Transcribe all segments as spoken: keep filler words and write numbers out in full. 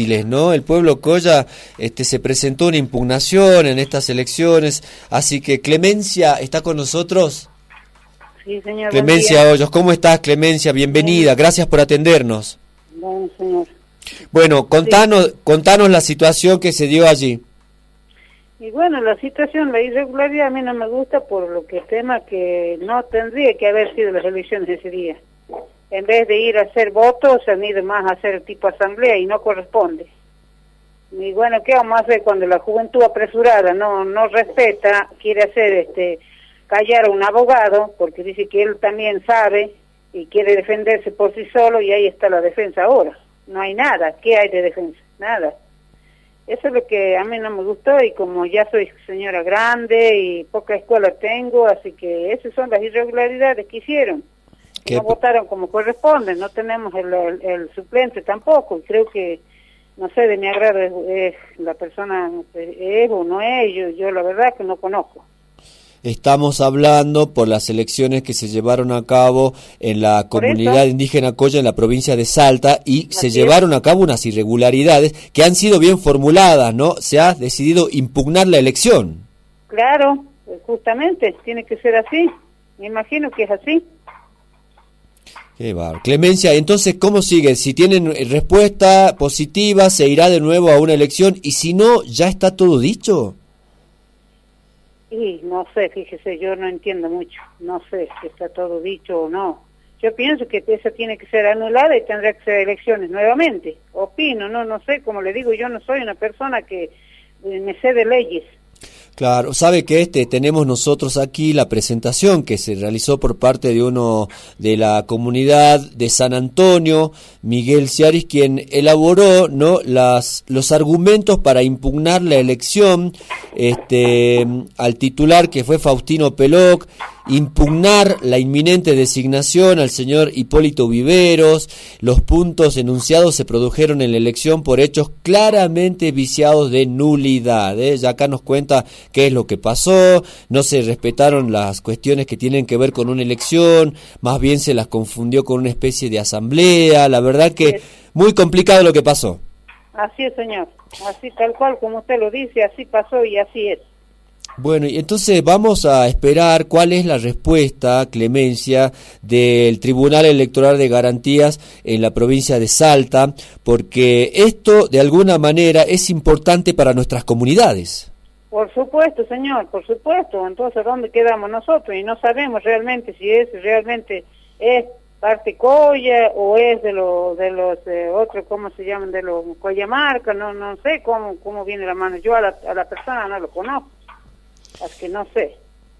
¿no? El pueblo Colla este, se presentó una impugnación en estas elecciones, así que Clemencia está con nosotros. Sí, señor. Clemencia Hoyos, ¿cómo estás, Clemencia? Bienvenida, gracias por atendernos. Bueno, señor. Bueno, contanos, sí. contanos la situación que se dio allí. Y bueno, la situación, la irregularidad a mí no me gusta por lo que tema que no tendría que haber sido las elecciones ese día. En vez de ir a hacer votos, han ido más a hacer tipo asamblea y no corresponde. Y bueno, ¿qué vamos a hacer cuando la juventud apresurada no no respeta, quiere hacer este callar a un abogado, porque dice que él también sabe y quiere defenderse por sí solo, y ahí está la defensa ahora. No hay nada. ¿Qué hay de defensa? Nada. Eso es lo que a mí no me gustó, y como ya soy señora grande y poca escuela tengo, así que esas son las irregularidades que hicieron. No votaron como corresponde, no tenemos el, el, el suplente tampoco, y creo que, no sé, de mi agrado es, es la persona, es o no es, yo, yo la verdad que no conozco. Estamos hablando por las elecciones que se llevaron a cabo en la comunidad indígena Colla en la provincia de Salta, y Así se es. llevaron a cabo unas irregularidades que han sido bien formuladas, ¿no? Se ha decidido impugnar la elección. Claro, justamente, tiene que ser así, me imagino que es así. Qué bar. Clemencia, entonces, ¿cómo sigue? Si tienen respuesta positiva, ¿se irá de nuevo a una elección? Y si no, ¿ya está todo dicho? Y no sé, fíjese, yo no entiendo mucho, no sé si está todo dicho o no. Yo pienso que esa tiene que ser anulada y tendrá que ser elecciones nuevamente. Opino, no, no sé, como le digo, yo no soy una persona que me sé de leyes. Claro, sabe que este tenemos nosotros aquí la presentación que se realizó por parte de uno de la comunidad de San Antonio, Miguel Ciaris, quien elaboró, ¿no?, las los argumentos para impugnar la elección este al titular, que fue Faustino Peloc, impugnar la inminente designación al señor Hipólito Viveros. Los puntos enunciados se produjeron en la elección por hechos claramente viciados de nulidad, ¿eh? Ya acá nos cuenta qué es lo que pasó, no se respetaron las cuestiones que tienen que ver con una elección, más bien se las confundió con una especie de asamblea. La verdad que muy complicado lo que pasó. Así es, señor, así tal cual como usted lo dice, así pasó y así es. Bueno, y entonces vamos a esperar cuál es la respuesta, Clemencia, del Tribunal Electoral de Garantías en la provincia de Salta, porque esto de alguna manera es importante para nuestras comunidades. Por supuesto, señor, por supuesto. Entonces, ¿dónde quedamos nosotros? Y no sabemos realmente si es realmente es parte Colla o es de los de los eh, otros, ¿cómo se llaman? De los Collamarca, no no sé cómo cómo viene la mano. Yo a la, a la persona no lo conozco. Así que no sé.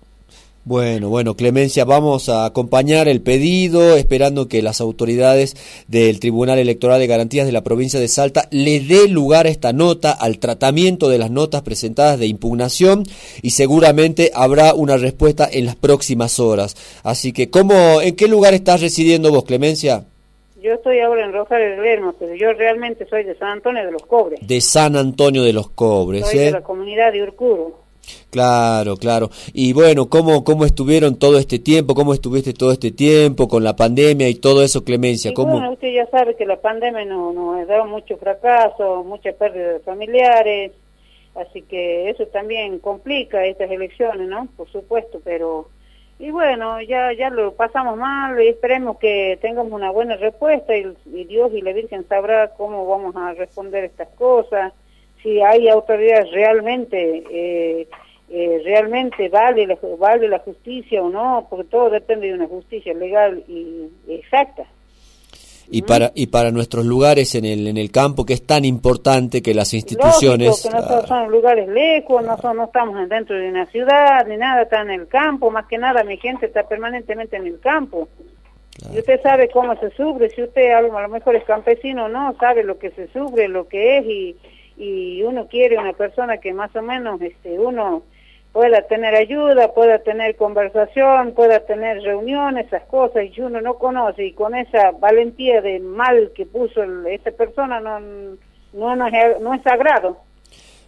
Bueno, bueno, Clemencia, vamos a acompañar el pedido, esperando que las autoridades del Tribunal Electoral de Garantías de la provincia de Salta le dé lugar a esta nota, al tratamiento de las notas presentadas de impugnación, y seguramente habrá una respuesta en las próximas horas. Así que, ¿cómo, en qué lugar estás residiendo vos, Clemencia? Yo estoy ahora en Rosario de Lerma, pero yo realmente soy de San Antonio de los Cobres. De San Antonio de los Cobres, Soy ¿eh? de la comunidad de Urcuro. Claro, claro. Y bueno, ¿cómo cómo estuvieron todo este tiempo? ¿Cómo estuviste todo este tiempo con la pandemia y todo eso, Clemencia? Y ¿Cómo? Bueno, usted ya sabe que la pandemia nos no ha dado mucho fracaso, mucha pérdida de familiares, así que eso también complica estas elecciones, ¿no? Por supuesto, pero... Y bueno, ya ya lo pasamos mal, y esperemos que tengamos una buena respuesta, y, y Dios y la Virgen sabrá cómo vamos a responder estas cosas. Si hay autoridades realmente eh, eh, realmente vale la, vale la justicia o no, porque todo depende de una justicia legal y exacta. Y ¿Mm? para y para nuestros lugares en el en el campo, que es tan importante que las instituciones... Lógico, que nosotros son lugares lejos, no, son, no estamos dentro de una ciudad, ni nada, está en el campo, más que nada mi gente está permanentemente en el campo. Claro. Y usted sabe cómo se sufre, si usted a lo, a lo mejor es campesino, no sabe lo que se sufre, lo que es, y y uno quiere una persona que más o menos este uno pueda tener ayuda, pueda tener conversación, pueda tener reuniones, esas cosas, y uno no conoce, y con esa valentía de mal que puso el, esa persona no no, no, es, no es sagrado.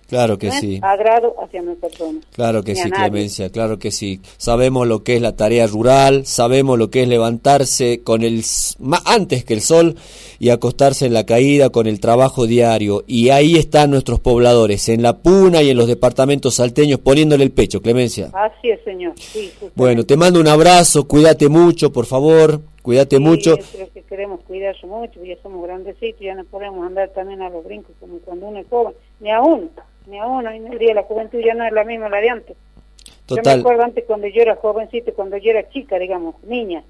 Claro que no sí. Es agrado hacia nuestra persona. Claro que Ni a sí, nadie. Clemencia, claro que sí. Sabemos lo que es la tarea rural, sabemos lo que es levantarse con el s- ma- antes que el sol y acostarse en la caída con el trabajo diario. Y ahí están nuestros pobladores, en la Puna y en los departamentos salteños, poniéndole el pecho, Clemencia. Así es, señor. Sí, justamente. Bueno, te mando un abrazo, cuídate mucho, por favor, cuídate Sí, mucho. yo creo que queremos cuidarse mucho, porque ya somos grandecitos, ya no podemos andar también a los brincos como cuando uno es joven, ni a uno, ni a uno, hoy en el día la juventud ya no es la misma la de antes. Yo me Total. acuerdo antes cuando yo era jovencito, cuando yo era chica, digamos, niña,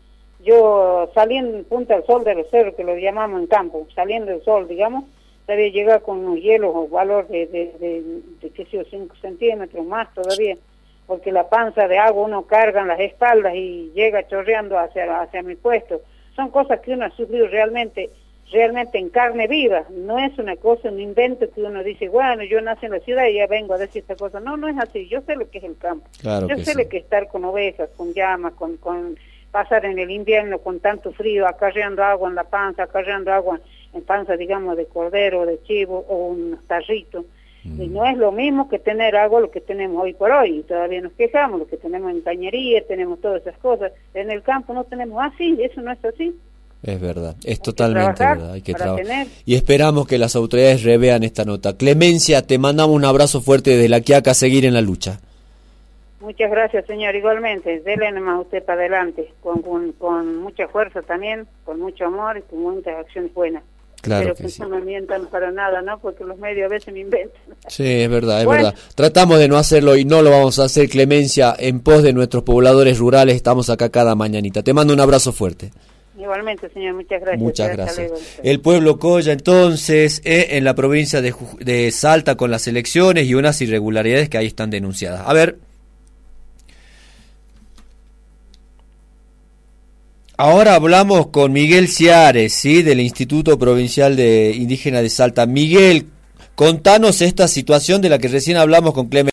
yo saliendo en Punta del Sol de los cerros, que lo llamamos en campo, saliendo del sol, digamos, sabía llegar con unos hielos o valor de, de, de, de qué sé yo, cinco centímetros más todavía, porque la panza de agua uno carga en las espaldas y llega chorreando hacia, hacia mi puesto. Son cosas que uno ha sufrido realmente, realmente en carne viva. No es una cosa, un invento que uno dice, bueno, yo nací en la ciudad y ya vengo a decir esta cosa. No, no es así. Yo sé lo que es el campo. Claro yo que sé sí. lo que es estar con ovejas, con llamas, con, con pasar en el invierno con tanto frío, acarreando agua en la panza, acarreando agua en panza, digamos, de cordero, de chivo o un tarrito. Y no es lo mismo que tener agua lo que tenemos hoy por hoy, y todavía nos quejamos, lo que tenemos en cañería, tenemos todas esas cosas. En el campo no tenemos así, eso no es así. Es verdad, es Hay que totalmente trabajar verdad, hay que para trabajar. tener. Y esperamos que las autoridades revean esta nota. Clemencia, te mandamos un abrazo fuerte desde la Quiaca a seguir en la lucha. Muchas gracias, señor, igualmente. Dele nomás usted para adelante, con, con, con mucha fuerza también, con mucho amor y con muchas acciones buenas. Claro Pero que que sí. no me mientan para nada, ¿no? Porque los medios a veces me inventan. Sí, es verdad, es Bueno. verdad. Tratamos de no hacerlo y no lo vamos a hacer, Clemencia, en pos de nuestros pobladores rurales. Estamos acá cada mañanita. Te mando un abrazo fuerte. Igualmente, señor, muchas gracias. Muchas Hasta gracias. luego. El pueblo Coya, entonces, eh, en la provincia de, Ju- de Salta con las elecciones y unas irregularidades que ahí están denunciadas. A ver. Ahora hablamos con Miguel Ciares, ¿sí? Del Instituto Provincial de Indígena de Salta. Miguel, contanos esta situación de la que recién hablamos con Clemente.